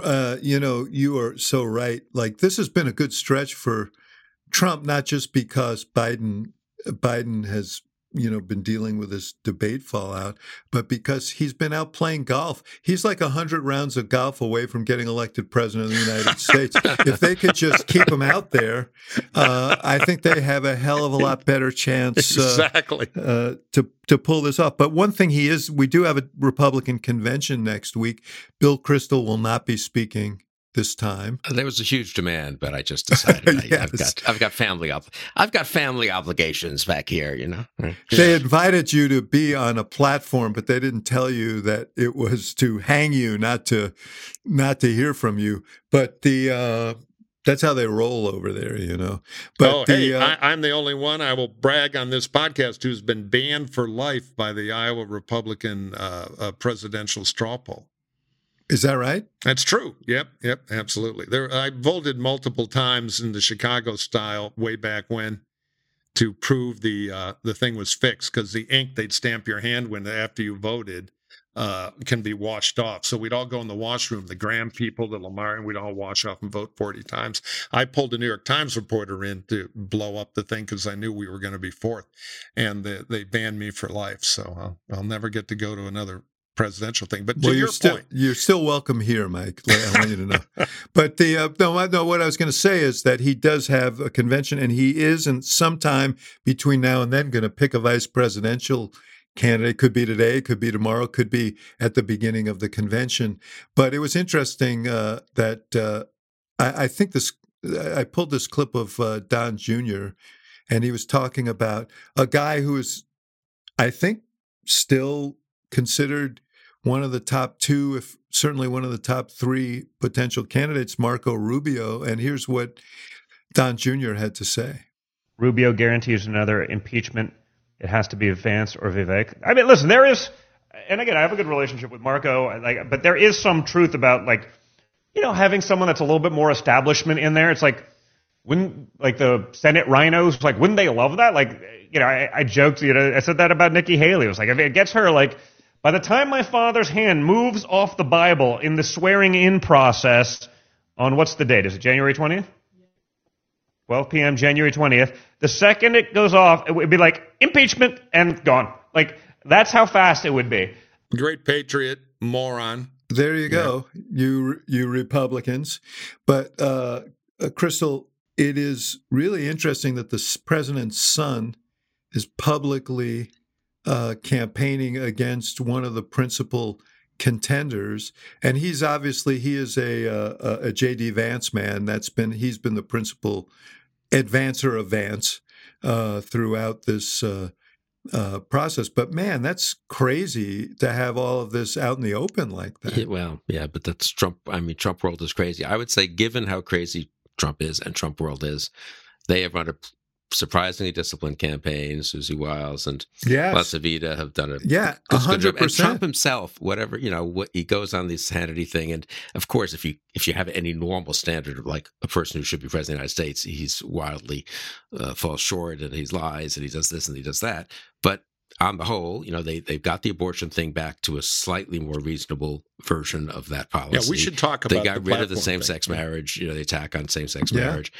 You are so right. Like, this has been a good stretch for Trump, not just because Biden has, been dealing with this debate fallout, but because he's been out playing golf. He's like 100 rounds of golf away from getting elected president of the United States. If they could just keep him out there, I think they have a hell of a lot better chance exactly to pull this off. But one thing we do have a Republican convention next week. Bill Kristol will not be speaking this time. There was a huge demand, but I just decided Yes. I've got family obligations back here. They invited you to be on a platform, but they didn't tell you that it was to hang you, not to hear from you. But that's how they roll over there, But I'm the only one, I will brag on this podcast, who's been banned for life by the Iowa Republican presidential straw poll. Is that right? That's true. Yep, absolutely. I voted multiple times in the Chicago style way back when to prove the thing was fixed, because the ink they'd stamp your hand when after you voted can be washed off. So we'd all go in the washroom, the Graham people, the Lamar, and we'd all wash off and vote 40 times. I pulled a New York Times reporter in to blow up the thing because I knew we were going to be fourth, and they banned me for life. So I'll never get to go to another presidential thing. But to your point, you're still welcome here, Mike. I want you to know. But what I was going to say is that he does have a convention, and he is, and sometime between now and then, going to pick a vice presidential candidate. Could be today, could be tomorrow, could be at the beginning of the convention. But it was interesting that I think I pulled this clip of Don Jr., and he was talking about a guy who is, I think, still considered one of the top two, if certainly one of the top three potential candidates, Marco Rubio. And here's what Don Jr. had to say. Rubio guarantees another impeachment. It has to be Vance or Vivek. I mean, listen, there is, and again, I have a good relationship with Marco, but there is some truth about, having someone that's a little bit more establishment in there. It's like, the Senate rhinos, wouldn't they love that? I joked, I said that about Nikki Haley. It was if it gets her, by the time my father's hand moves off the Bible in the swearing-in process on, what's the date? Is it January 20th? 12 p.m., January 20th. The second it goes off, it would be impeachment and gone. That's how fast it would be. Great patriot, moron. There you go, you Republicans. But, Kristol, it is really interesting that the president's son is publicly campaigning against one of the principal contenders, and he is a J.D. Vance man. He's been the principal advancer of Vance throughout this process. But man, that's crazy to have all of this out in the open like that. Well, yeah, but that's Trump. I mean, Trump world is crazy. I would say, given how crazy Trump is and Trump world is, they have run a surprisingly disciplined campaign. Susie Wiles and Yes. LaCivita have done a good job. 100%. And Trump himself, whatever, what he goes on this Hannity thing, and of course, if you have any normal standard of like a person who should be president of the United States, he's wildly falls short, and he lies, and he does this and he does that. But on the whole, they've got the abortion thing back to a slightly more reasonable version of that policy. Yeah, we should talk about. They got rid of the same-sex marriage. The attack on same-sex marriage.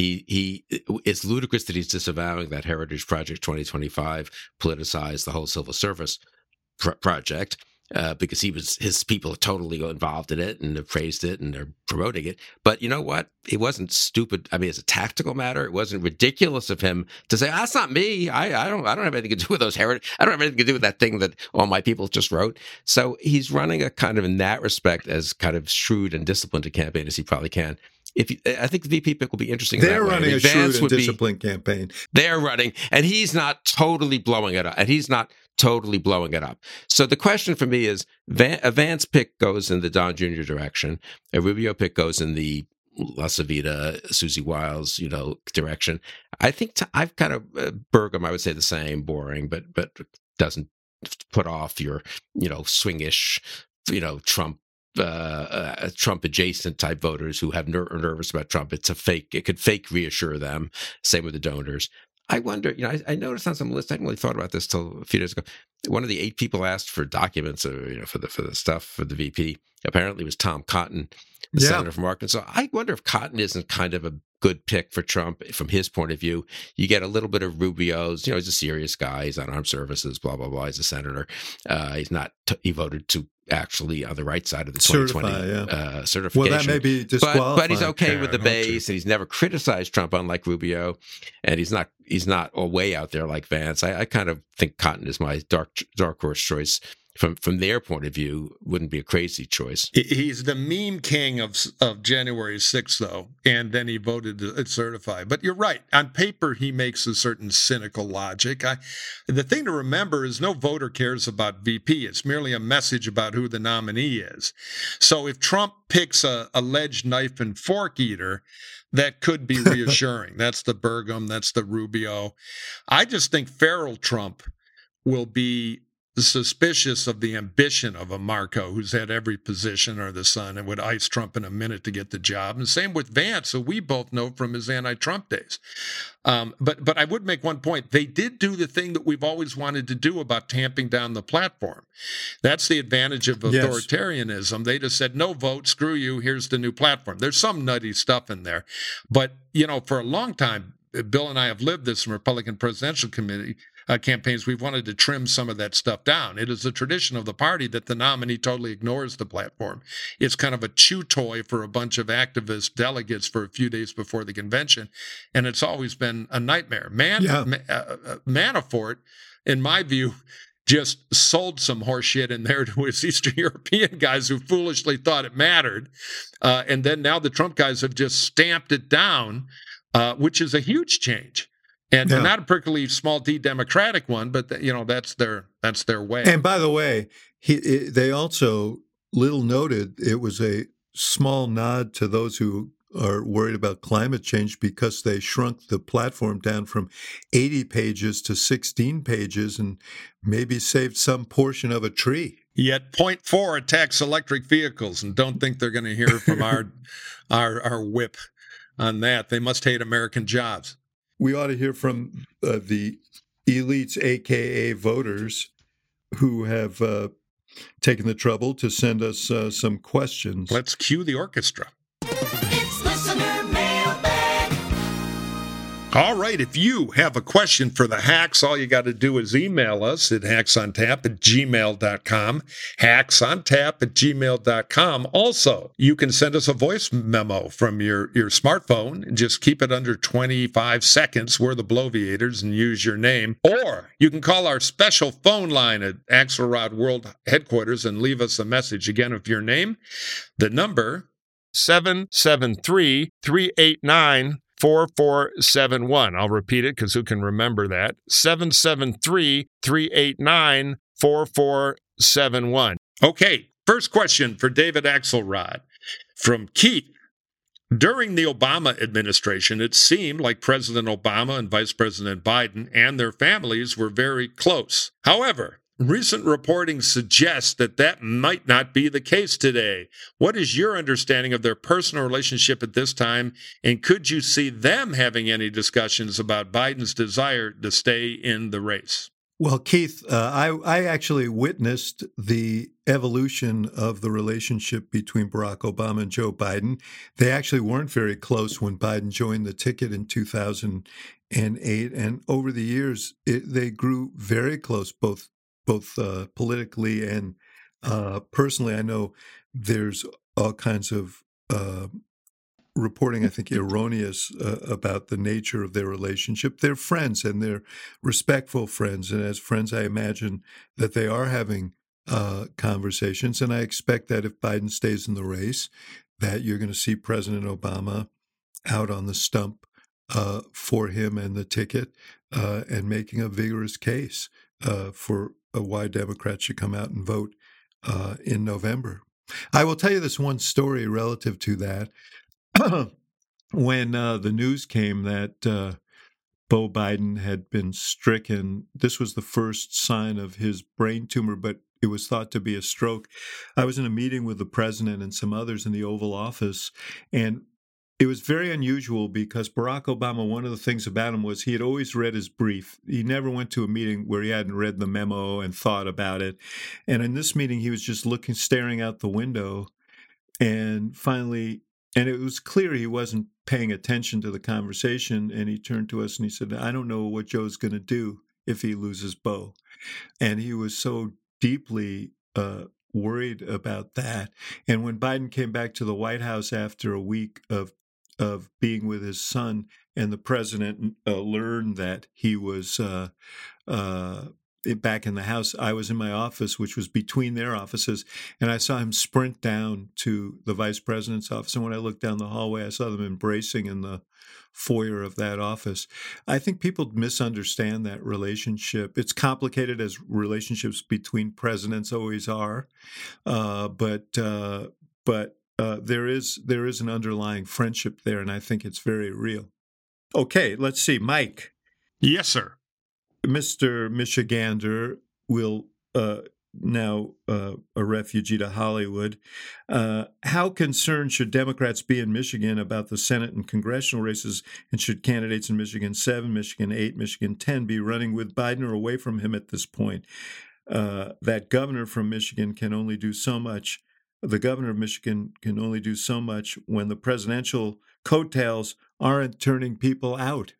It's ludicrous that he's disavowing that Heritage Project 2025 politicized the whole civil service project. Because his people are totally involved in it and have praised it and they're promoting it. But you know what? It wasn't stupid. I mean, as a tactical matter, it wasn't ridiculous of him to say, "That's not me. I don't have anything to do with those heritage. I don't have anything to do with that thing that all my people just wrote." So he's running a kind of, in that respect, as kind of shrewd and disciplined a campaign as he probably can. I think the VP pick will be interesting. They're running a shrewd and disciplined campaign. They're running, and he's not totally blowing it up. So the question for me is, a Vance pick goes in the Don Jr. direction, a Rubio pick goes in the LaCivita, Susie Wiles, direction. I think I've kind of Burgum, I would say the same, boring, but doesn't put off your swingish, Trump. Trump adjacent type voters who have nervous about Trump. It could fake reassure them. Same with the donors. I wonder, I noticed on some list, I hadn't really thought about this till a few days ago. One of the 8 people asked for documents, for the stuff for the VP, apparently was Tom Cotton, the senator from Arkansas. I wonder if Cotton isn't kind of a good pick for Trump from his point of view. You get a little bit of Rubio's, he's a serious guy. He's on armed services, blah, blah, blah. He's a senator. He voted to actually on the right side of the 2020 certification. Well, that may be disqualifying. But he's okay with the base, and he's never criticized Trump, unlike Rubio, and he's not all way out there like Vance. I kind of think Cotton is my dark horse choice. From their point of view, wouldn't be a crazy choice. He's the meme king of January 6th, though, and then he voted to certify. But you're right. On paper, he makes a certain cynical logic. The thing to remember is no voter cares about VP. It's merely a message about who the nominee is. So if Trump picks a alleged knife and fork eater, that could be reassuring. That's the Burgum. That's the Rubio. I just think feral Trump will be suspicious of the ambition of a Marco who's had every position or the son and would ice Trump in a minute to get the job. And same with Vance, who we both know from his anti-Trump days. But I would make one point. They did do the thing that we've always wanted to do about tamping down the platform. That's the advantage of authoritarianism. They just said, no vote, screw you, here's the new platform. There's some nutty stuff in there. But, for a long time, Bill and I have lived this in Republican Presidential Committee campaigns. We've wanted to trim some of that stuff down. It is a tradition of the party that the nominee totally ignores the platform. It's kind of a chew toy for a bunch of activist delegates for a few days before the convention, and it's always been a nightmare. Manafort, in my view, just sold some horse shit in there to his Eastern European guys who foolishly thought it mattered. And then now the Trump guys have just stamped it down, which is a huge change. And not a particularly small D Democratic one, but that's their way. And by the way, they also little noted it was a small nod to those who are worried about climate change because they shrunk the platform down from 80 pages to 16 pages and maybe saved some portion of a tree. Yet 0.4 attacks electric vehicles, and don't think they're going to hear from our whip on that. They must hate American jobs. We ought to hear from the elites, a.k.a. voters, who have taken the trouble to send us some questions. Let's cue the orchestra. It's Listener Mailbag. All right, if you have a question for the hacks, all you got to do is email us at hacksontap@gmail.com, hacksontap@gmail.com. Also, you can send us a voice memo from your smartphone and just keep it under 25 seconds. We're the Bloviators and use your name. Or you can call our special phone line at Axelrod World Headquarters and leave us a message. Again, of your name, the number 773-389-4471. I'll repeat it because who can remember that? 773-389-4471. Okay, first question for David Axelrod from Keith. During the Obama administration, it seemed like President Obama and Vice President Biden and their families were very close. However, recent reporting suggests that that might not be the case today. What is your understanding of their personal relationship at this time, and could you see them having any discussions about Biden's desire to stay in the race? Well, Keith, I actually witnessed the evolution of the relationship between Barack Obama and Joe Biden. They actually weren't very close when Biden joined the ticket in 2008, and over the years, they grew very close, both politically and personally. I know there's all kinds of reporting, I think, erroneous about the nature of their relationship. They're friends, and they're respectful friends. And as friends, I imagine that they are having conversations. And I expect that if Biden stays in the race, that you're going to see President Obama out on the stump for him and the ticket and making a vigorous case for why Democrats should come out and vote in November. I will tell you this one story relative to that. When the news came that Beau Biden had been stricken, this was the first sign of his brain tumor, but it was thought to be a stroke. I was in a meeting with the president and some others in the Oval Office, and it was very unusual because Barack Obama, one of the things about him was he had always read his brief. He never went to a meeting where he hadn't read the memo and thought about it. And in this meeting, he was just staring out the window, and finally, and it was clear he wasn't paying attention to the conversation. And he turned to us and he said, "I don't know what Joe's going to do if he loses Beau." And he was so deeply worried about that. And when Biden came back to the White House after a week of being with his son, and the president learned that he was back in the house, I was in my office, which was between their offices, and I saw him sprint down to the vice president's office. And when I looked down the hallway, I saw them embracing in the foyer of that office. I think people misunderstand that relationship. It's complicated, as relationships between presidents always are, but there is an underlying friendship there, and I think it's very real. Okay, let's see, Mike. Yes, sir. Mr. Michigander will now a refugee to Hollywood. How concerned should Democrats be in Michigan about the Senate and congressional races, and should candidates in Michigan 7, Michigan 8, Michigan 10 be running with Biden or away from him at this point? That governor from Michigan can only do so much. The governor of Michigan can only do so much when the presidential coattails aren't turning people out.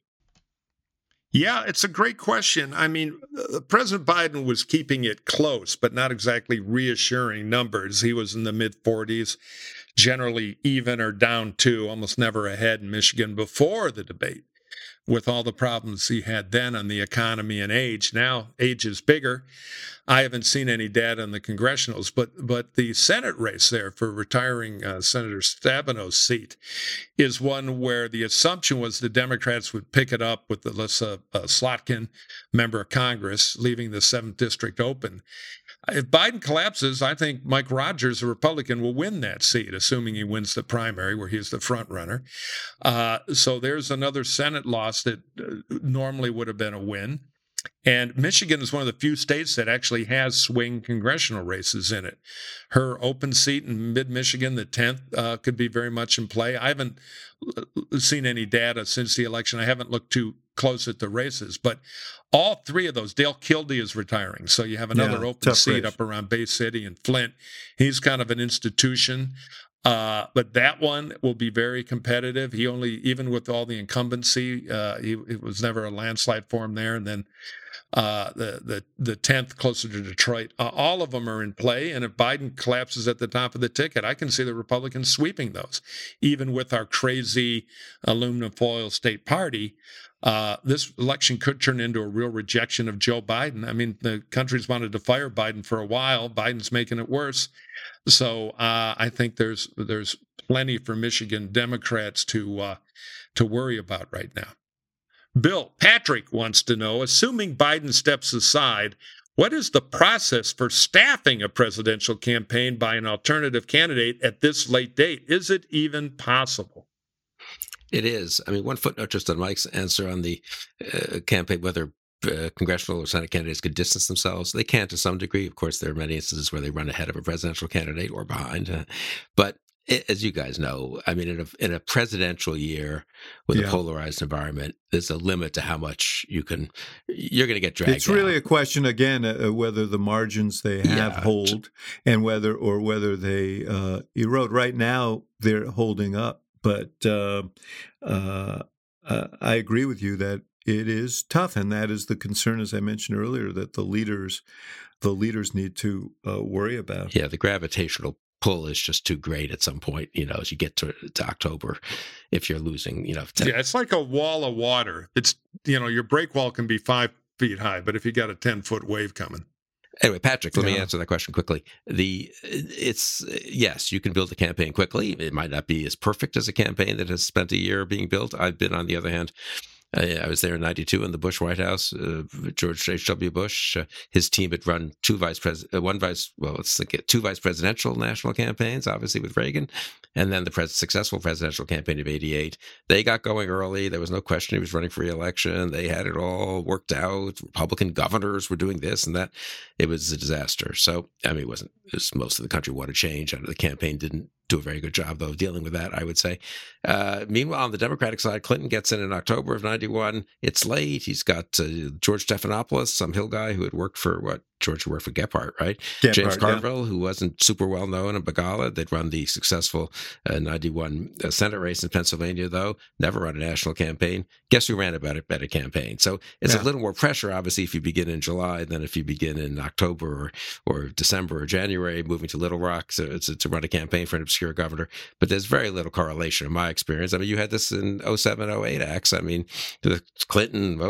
Yeah, it's a great question. I mean, President Biden was keeping it close, but not exactly reassuring numbers. He was in the mid-40s, generally even or down 2, almost never ahead in Michigan before the debate, with all the problems he had then on the economy and age. Now, age is bigger. I haven't seen any data on the congressionals, but the Senate race there for retiring Senator Stabinov's seat is one where the assumption was the Democrats would pick it up with Alyssa Slotkin, member of Congress, leaving the 7th district open. If Biden collapses, I think Mike Rogers, a Republican, will win that seat, assuming he wins the primary where he's the front runner. So there's another Senate loss that normally would have been a win. And Michigan is one of the few states that actually has swing congressional races in it. Her open seat in mid-Michigan, the 10th, could be very much in play. I haven't seen any data since the election. I haven't looked too close at the races, but all 3 of those, Dale Kildee is retiring. So you have another open seat up around Bay City and Flint. He's kind of an institution. But that one will be very competitive. He only, even with all the incumbency, it was never a landslide for him there. And then the 10th closer to Detroit, all of them are in play. And if Biden collapses at the top of the ticket, I can see the Republicans sweeping those. Even with our crazy aluminum foil state party, this election could turn into a real rejection of Joe Biden. I mean, the country's wanted to fire Biden for a while. Biden's making it worse. So I think there's plenty for Michigan Democrats to worry about right now. Bill, Patrick wants to know, assuming Biden steps aside, what is the process for staffing a presidential campaign by an alternative candidate at this late date? Is it even possible? It is. I mean, one footnote just on Mike's answer on the campaign, whether congressional or Senate candidates could distance themselves. They can to some degree. Of course, there are many instances where they run ahead of a presidential candidate or behind. But as you guys know, I mean, in a presidential year with a polarized environment, there's a limit to how much you're going to get dragged. It's really a question, again, whether the margins they have hold and whether they erode. Right now, they're holding up. But I agree with you that it is tough, and that is the concern, as I mentioned earlier, that the leaders need to worry about. Yeah, the gravitational pull is just too great at some point, as you get to October, if you're losing, it's like a wall of water. It's, your break wall can be 5 feet high, but if you got a 10-foot wave coming. Anyway, Patrick, let me answer that question quickly. Yes, you can build a campaign quickly. It might not be as perfect as a campaign that has spent a year being built. I've been, on the other hand, I was there in '92 in the Bush White House. George H.W. Bush, his team had run two vice presidential national campaigns, obviously with Reagan, and then the successful presidential campaign of '88. They got going early. There was no question he was running for re-election. They had it all worked out. Republican governors were doing this and that. It was a disaster. So, I mean, most of the country wanted change. The campaign didn't do a very good job, though, of dealing with that, I would say. Meanwhile, on the Democratic side, Clinton gets in October of '91. It's late. He's got George Stephanopoulos, some Hill guy who had worked for George worked for Gephardt, right? James Carville, who wasn't super well known in Begala. They'd run the successful 91 Senate race in Pennsylvania, though. Never run a national campaign. Guess who ran a better campaign? So it's a little more pressure, obviously, if you begin in July than if you begin in October or December or January, moving to Little Rock to run a campaign for an obscure governor. But there's very little correlation in my experience. I mean, you had this in 07, 08, Axe. I mean, the Clinton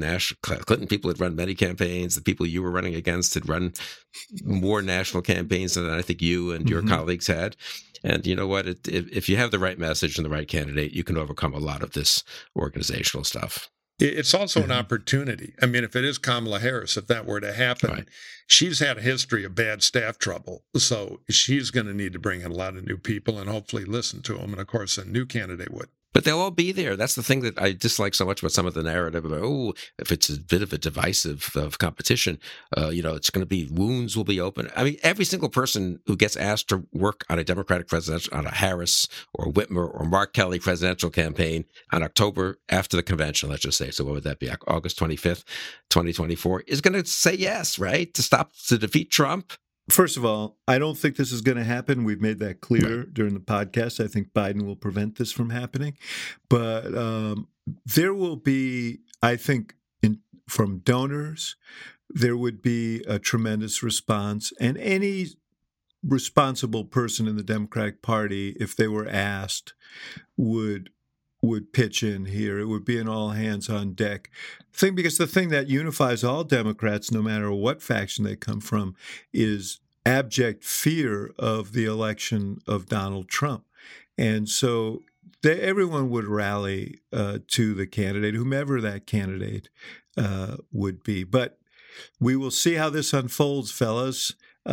people had run many campaigns. The people you were running against had run more national campaigns than I think you and your colleagues had. And you know what? If you have the right message and the right candidate, you can overcome a lot of this organizational stuff. It's also an opportunity. I mean, if it is Kamala Harris, if that were to happen, she's had a history of bad staff trouble. So she's going to need to bring in a lot of new people and hopefully listen to them. And of course, a new candidate would. But they'll all be there. That's the thing that I dislike so much about some of the narrative about, if it's a bit of a divisive of competition, it's going to be, wounds will be open. I mean, every single person who gets asked to work on a Democratic presidential, on a Harris or Whitmer or Mark Kelly presidential campaign on October after the convention, let's just say, so what would that be, August 25th, 2024, is going to say yes, right? To defeat Trump. First of all, I don't think this is going to happen. We've made that clear during the podcast. I think Biden will prevent this from happening. But there will be, I think, from donors, there would be a tremendous response. And any responsible person in the Democratic Party, if they were asked, would pitch in here. It would be an all hands on deck thing, because the thing that unifies all Democrats, no matter what faction they come from, is abject fear of the election of Donald Trump. And so everyone would rally to the candidate, whomever that candidate would be. But we will see how this unfolds, fellas.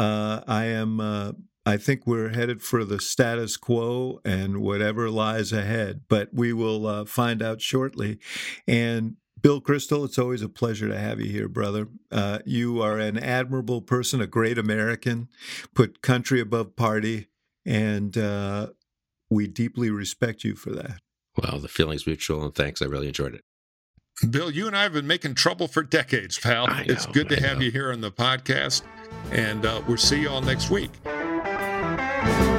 I think we're headed for the status quo and whatever lies ahead, but we will find out shortly. And Bill Kristol, it's always a pleasure to have you here, brother. You are an admirable person, a great American, put country above party, and we deeply respect you for that. Well, the feeling's mutual, and thanks. I really enjoyed it. Bill, you and I have been making trouble for decades, pal. It's good to have you here on the podcast, and we'll see you all next week.